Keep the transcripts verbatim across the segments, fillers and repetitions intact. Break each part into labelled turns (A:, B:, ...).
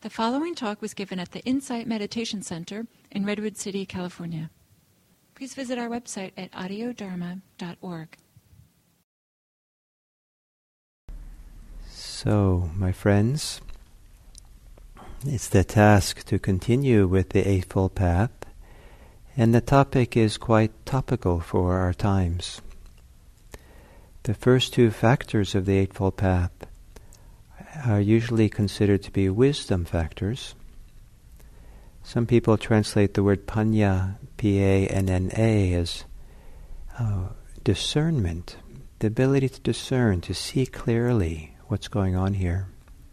A: The following talk was given at the Insight Meditation Center in Redwood City, California. Please visit our website at audio dharma dot org.
B: So, my friends, it's the task to continue with the Eightfold Path, and the topic is quite topical for our times. The first two factors of the Eightfold Path are usually considered to be wisdom factors. Some people translate the word panya, P A N N A, as uh, discernment, the ability to discern, to see clearly what's going on here.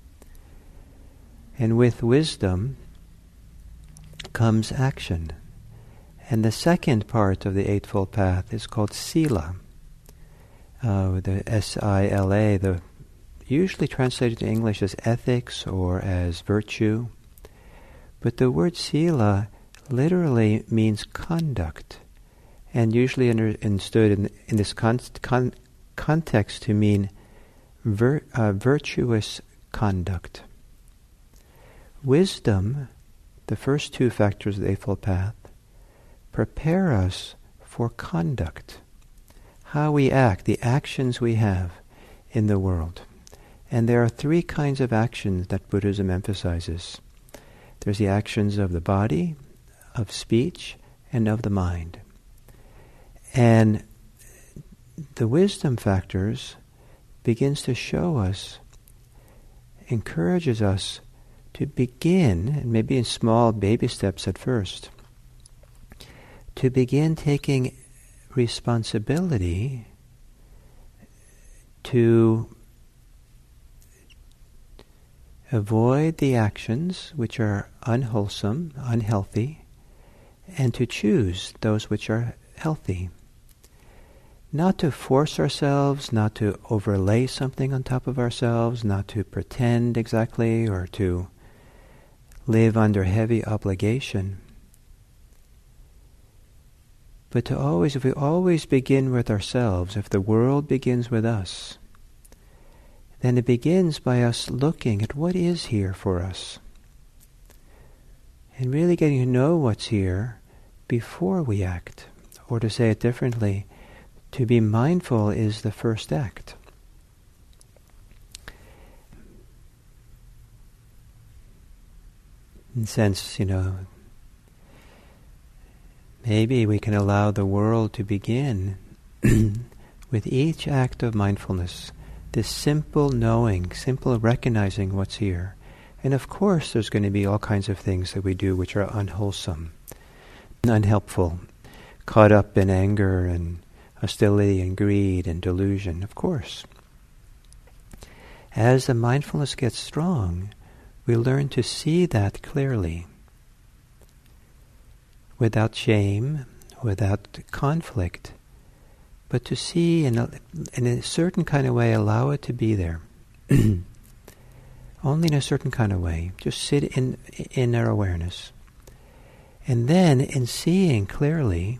B: And with wisdom comes action. And the second part of the Eightfold Path is called sila, uh, the S I L A, the usually translated in English as ethics or as virtue. But the word sila literally means conduct, and usually under, understood in, in this con, con, context to mean vir, uh, virtuous conduct. Wisdom, the first two factors of the Eightfold Path, prepare us for conduct, how we act, the actions we have in the world. And there are three kinds of actions that Buddhism emphasizes. There's the actions of the body, of speech, and of the mind. And the wisdom factors begins to show us, encourages us to begin, and maybe in small baby steps at first, to begin taking responsibility to avoid the actions which are unwholesome, unhealthy, and to choose those which are healthy. Not to force ourselves, not to overlay something on top of ourselves, not to pretend exactly, or to live under heavy obligation. But to always, if we always begin with ourselves, if the world begins with us, then it begins by us looking at what is here for us. And really getting to know what's here before we act. Or to say it differently, to be mindful is the first act. In a sense, you know, maybe we can allow the world to begin with each act of mindfulness. This simple knowing, simple recognizing what's here. And of course there's going to be all kinds of things that we do which are unwholesome, unhelpful, caught up in anger and hostility and greed and delusion, of course. As the mindfulness gets strong, we learn to see that clearly, without shame, without conflict, but to see in a, in a certain kind of way, allow it to be there. Only in a certain kind of way. Just sit in in our awareness. And then, in seeing clearly,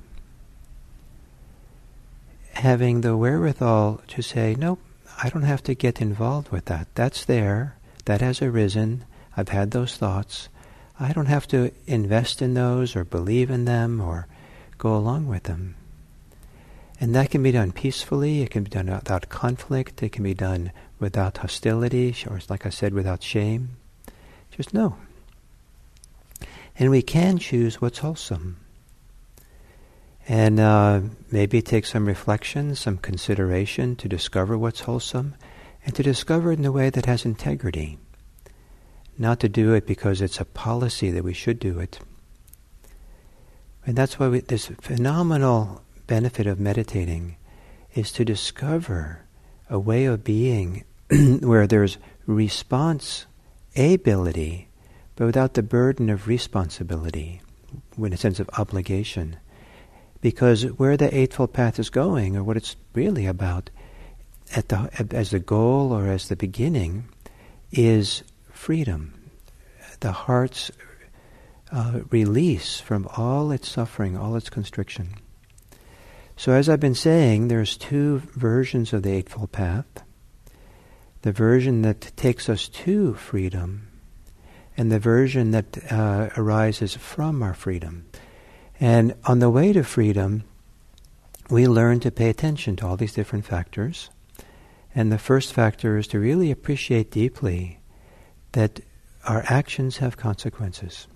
B: having the wherewithal to say, nope, I don't have to get involved with that. That's there. That has arisen. I've had those thoughts. I don't have to invest in those or believe in them or go along with them. And that can be done peacefully, it can be done without conflict, it can be done without hostility, or like I said, without shame. Just know. And we can choose what's wholesome. And uh, maybe take some reflection, some consideration to discover what's wholesome, and to discover it in a way that has integrity. Not to do it because it's a policy that we should do it. And that's why we, this phenomenal benefit of meditating is to discover a way of being where there's response ability, but without the burden of responsibility, in a sense of obligation. Because where the Eightfold Path is going, or what it's really about, at the as the goal or as the beginning, is freedom, the heart's uh, release from all its suffering, all its constriction. So as I've been saying, there's two versions of the Eightfold Path. The version that takes us to freedom, and the version that uh, arises from our freedom. And on the way to freedom, we learn to pay attention to all these different factors. And the first factor is to really appreciate deeply that our actions have consequences.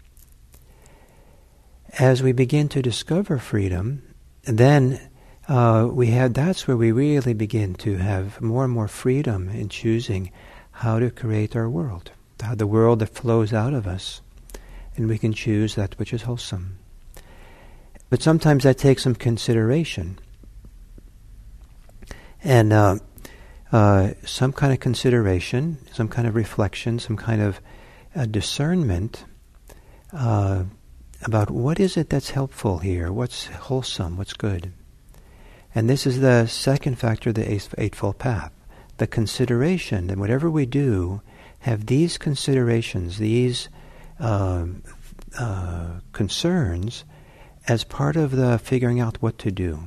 B: As we begin to discover freedom, then uh, we have that's where we really begin to have more and more freedom in choosing how to create our world, how the world that flows out of us, and we can choose that which is wholesome. But sometimes that takes some consideration, and uh, uh, some kind of consideration, some kind of reflection, some kind of uh, discernment uh, about what is it that's helpful here, what's wholesome, what's good. And this is the second factor of the Eightfold Path, the consideration that whatever we do, have these considerations, these uh, uh, concerns as part of the figuring out what to do.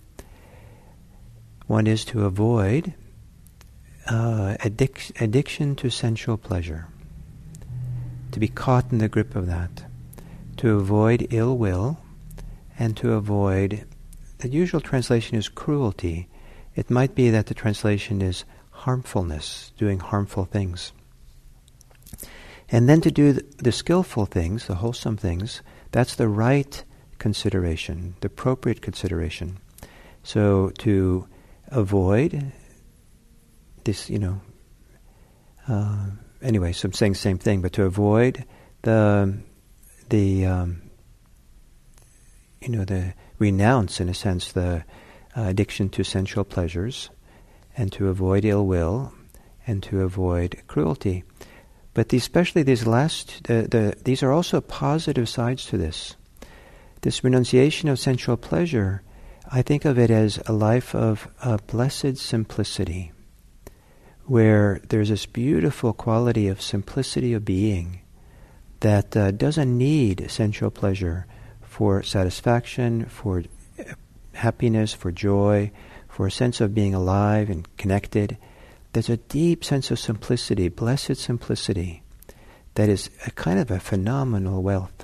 B: One is to avoid uh, addic- addiction to sensual pleasure, to be caught in the grip of that, to avoid ill will, and to avoid, the usual translation is cruelty. It might be that the translation is harmfulness, doing harmful things. And then to do the, the skillful things, the wholesome things, that's the right consideration, the appropriate consideration. So to avoid this, you know, uh, anyway, so I'm saying the same thing, but to avoid the, the um, you know, the renounce, in a sense, the uh, addiction to sensual pleasures, and to avoid ill will, and to avoid cruelty. But the, especially these last, the, the, these are also positive sides to this. This renunciation of sensual pleasure, I think of it as a life of uh, blessed simplicity, where there's this beautiful quality of simplicity of being that uh, doesn't need sensual pleasure for satisfaction, for happiness, for joy, for a sense of being alive and connected. There's a deep sense of simplicity, blessed simplicity, that is a kind of a phenomenal wealth.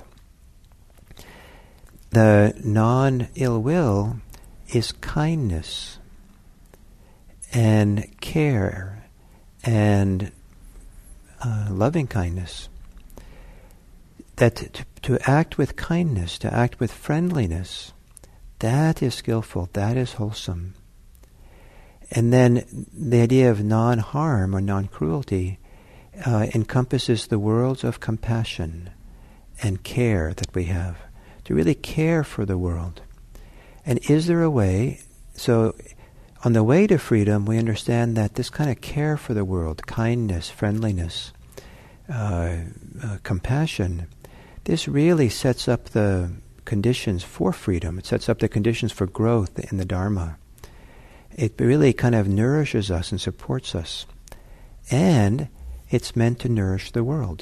B: The non-ill will is kindness and care and uh, loving kindness. That to, to act with kindness, to act with friendliness, that is skillful, that is wholesome. And then the idea of non-harm or non-cruelty uh, encompasses the worlds of compassion and care that we have, to really care for the world. And is there a way, so on the way to freedom, we understand that this kind of care for the world, kindness, friendliness, uh, uh, compassion, this really sets up the conditions for freedom. It sets up the conditions for growth in the Dharma. It really kind of nourishes us and supports us. And it's meant to nourish the world.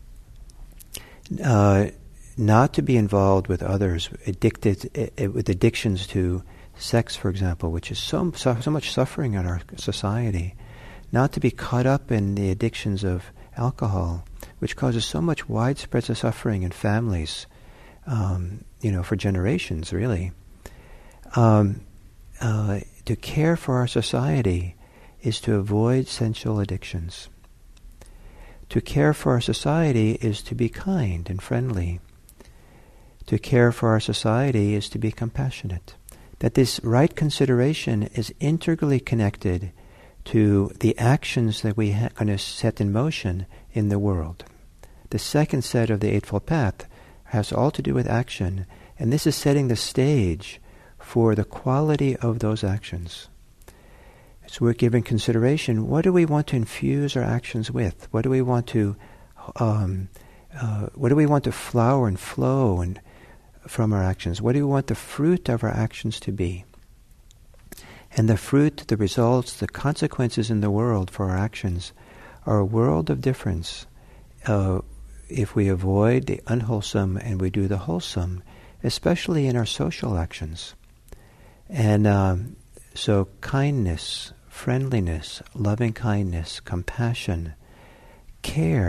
B: Uh, not to be involved with others, addicted uh, with addictions to sex, for example, which is so, so so much suffering in our society. Not to be caught up in the addictions of alcohol, which causes so much widespread suffering in families, um, you know, for generations, really. Um, uh, to care for our society is to avoid sensual addictions. To care for our society is to be kind and friendly. To care for our society is to be compassionate. That this right consideration is integrally connected to the actions that we are going to set in motion in the world. The second set of the Eightfold Path has all to do with action, and this is setting the stage for the quality of those actions. So we're giving consideration, what do we want to infuse our actions with? What do we want to, um, uh, what do we want to flower and flow and from our actions? What do we want the fruit of our actions to be? And the fruit, the results, the consequences in the world for our actions are a world of difference. Uh, if we avoid the unwholesome and we do the wholesome, especially in our social actions. And um, so kindness, friendliness, loving kindness, compassion, care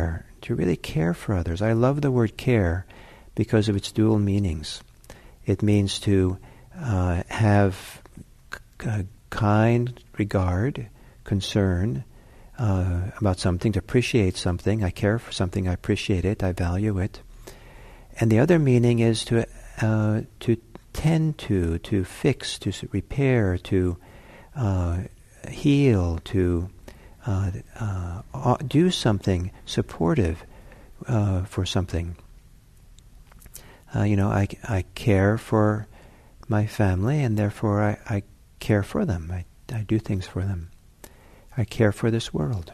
B: to really care for others. I love the word care because of its dual meanings. It means to uh, have c- kind regard, concern uh, about something, to appreciate something. I care for something, I appreciate it, I value it. And the other meaning is to uh, to tend to, to fix, to repair, to uh, heal, to uh, uh, do something supportive uh, for something. Uh, you know, I, I care for my family, and therefore I, I care for them. I, I do things for them. I care for this world.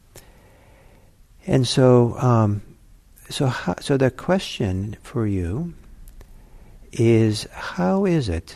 B: And so, um, so, how, so the question for you is, how is it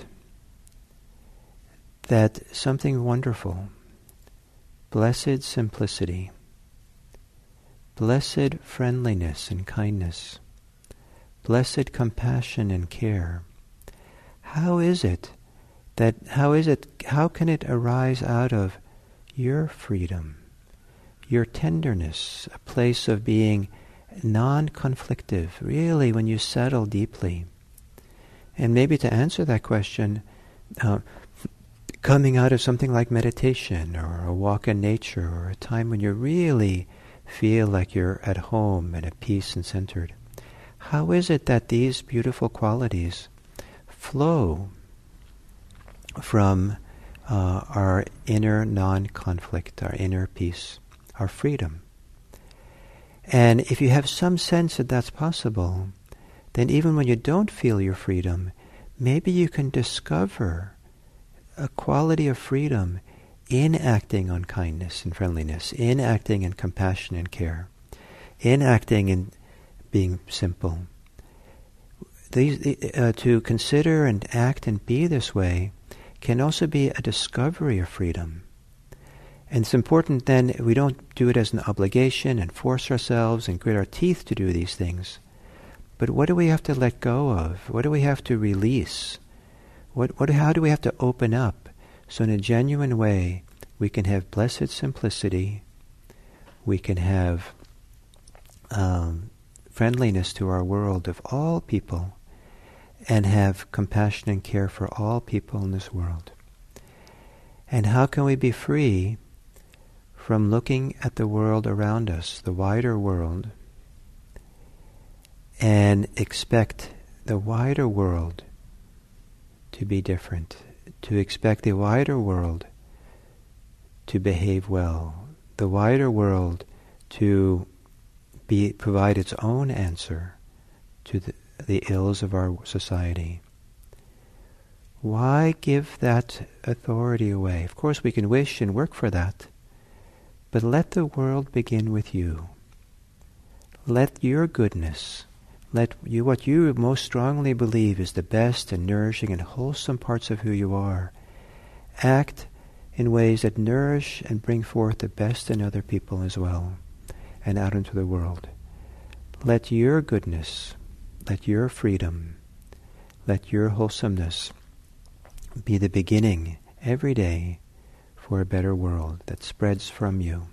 B: that something wonderful, blessed simplicity, blessed friendliness and kindness, blessed compassion and care, how is it that, how is it, how can it arise out of your freedom, your tenderness, a place of being non-conflictive, really when you settle deeply? And maybe to answer that question, uh, coming out of something like meditation or a walk in nature or a time when you really feel like you're at home and at peace and centered, how is it that these beautiful qualities flow from uh, our inner non-conflict, our inner peace, our freedom? And if you have some sense that that's possible, then even when you don't feel your freedom, maybe you can discover a quality of freedom in acting on kindness and friendliness, in acting in compassion and care, in acting in being simple. These, uh, to consider and act and be this way can also be a discovery of freedom. And it's important then we don't do it as an obligation and force ourselves and grit our teeth to do these things. But what do we have to let go of? What do we have to release? What, what, how do we have to open up so in a genuine way we can have blessed simplicity, we can have um, friendliness to our world of all people, and have compassion and care for all people in this world? And how can we be free from looking at the world around us, the wider world, and expect the wider world to be different, to expect the wider world to behave well, the wider world to be provide its own answer to the, the ills of our society? Why give that authority away? Of course we can wish and work for that, but let the world begin with you. Let your goodness, let you, what you most strongly believe is the best and nourishing and wholesome parts of who you are, act in ways that nourish and bring forth the best in other people as well, and out into the world. Let your goodness, let your freedom, let your wholesomeness be the beginning every day for a better world that spreads from you.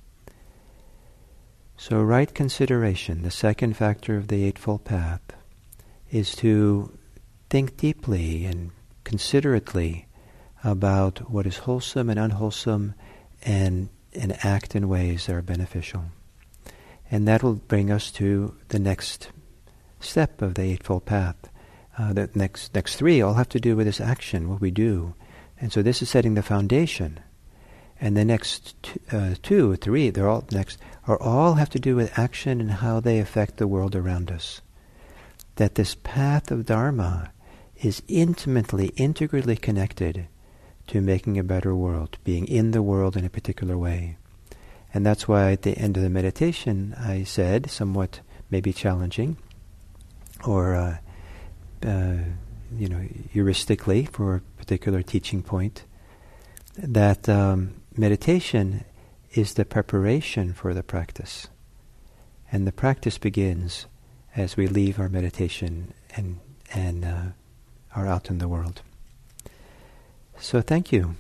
B: So right consideration, the second factor of the Eightfold Path, is to think deeply and considerately about what is wholesome and unwholesome, and, and act in ways that are beneficial. And that will bring us to the next step of the Eightfold Path. Uh, the next next three all have to do with this action, what we do. And so this is setting the foundation. And the next t- uh, two, three, they're all next, are all have to do with action and how they affect the world around us. That this path of Dharma is intimately, integrally connected to making a better world, being in the world in a particular way. And that's why at the end of the meditation I said, somewhat maybe challenging, or uh, uh, you know, heuristically for a particular teaching point, that um, meditation is the preparation for the practice. And the practice begins as we leave our meditation and, and uh, are out in the world. So thank you.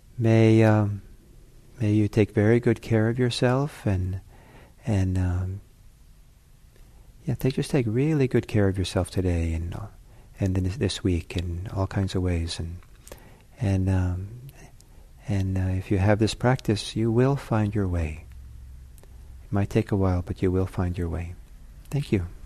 B: May um, may you take very good care of yourself and and um, yeah, take just take really good care of yourself today and uh, and this, this week in all kinds of ways. And and um, and uh, if you have this practice, you will find your way. It might take a while, but you will find your way. Thank you.